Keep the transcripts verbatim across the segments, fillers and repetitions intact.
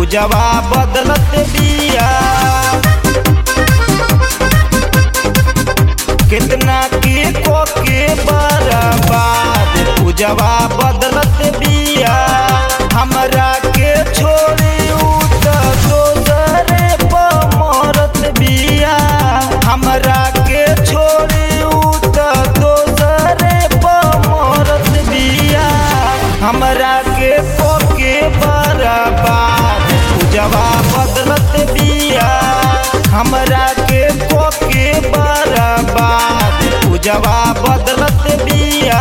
पूजवा बदलत बिया। कितना के को के बर्बाद पूजवा बदलत बिया। हमरा के छोड़ी उ त दोसरे पर मरत बिया। हमरा के छोड़ी उ त दोसरे पर मरत बिया। हमरा के को के बर्बाद पूजवा बदलत बिया। हमरा के को के बर्बाद पूजवा बदलत बिया।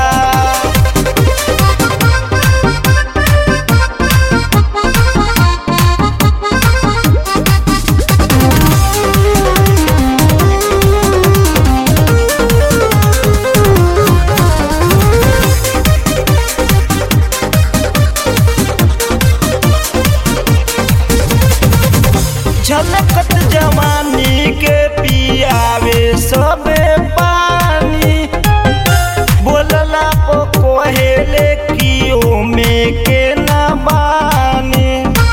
झलकत जवानी के पियावे सबे पानी। बोलला पो कोहेले कियो में के न बानी।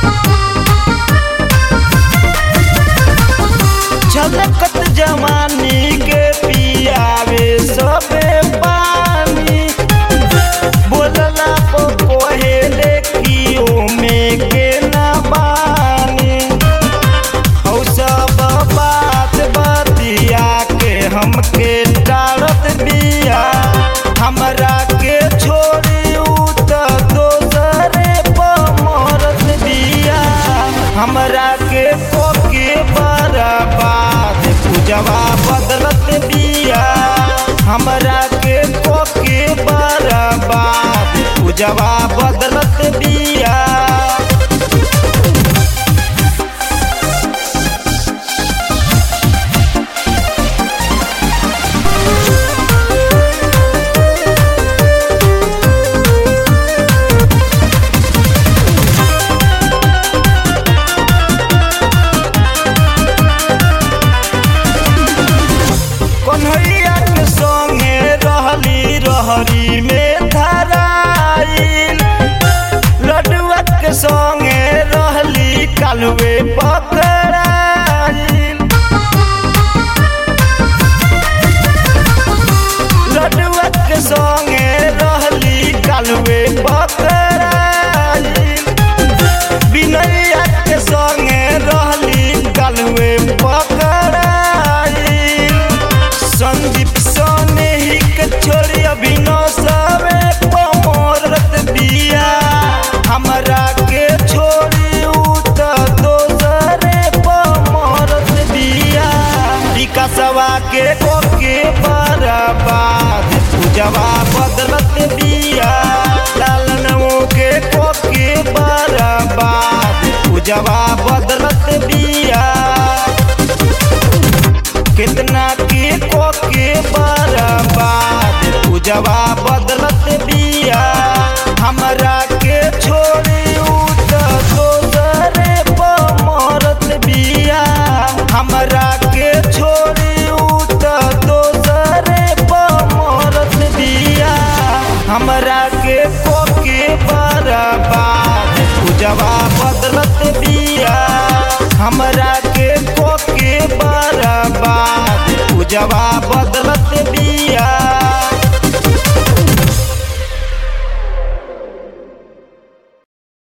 झलकत जवानी के पियावे सबे पानी। बोलला पो कोहेले कियो में के न बानी। हमके डालत बिया। हमरा के छोड़ी उ त दोसरे पर मरत बिया। हमरा के को के बर्बाद पूजवा बदलत बिया। हमरा के को के बर्बाद पूजवा बदलत बिया। कन्हैया के संगे रहली रहरी में धराइल। लड्डुआ के संगे रहली कालुए पकड़ाइल। लड्डुआ के संगे रहली कालुए पकड़ाइल। बिनैया के संगे रहली कालुए पकड़ाइल। संदीप सोने ही के छोड़ी अभिनव सबे पमरत बिया। हमरा के छोड़ी उ त दोसरे पर मरत बिया। विकासवा के को के बर्बाद पूजवा बदलत बिया। लालनवो के को के बर्बाद पूजवा बदलत बिया। कितना के को के बर्बाद पूजवा बदलत बिया। हमरा के छोड़ी उ त दोसरे पर मरत बिया। हमरा के छोड़ी उ त दोसरे पर मरत बिया। हमरा के को के बर्बाद पूजवा बदलत बिया। हमरा के को के बर्बाद पूजवा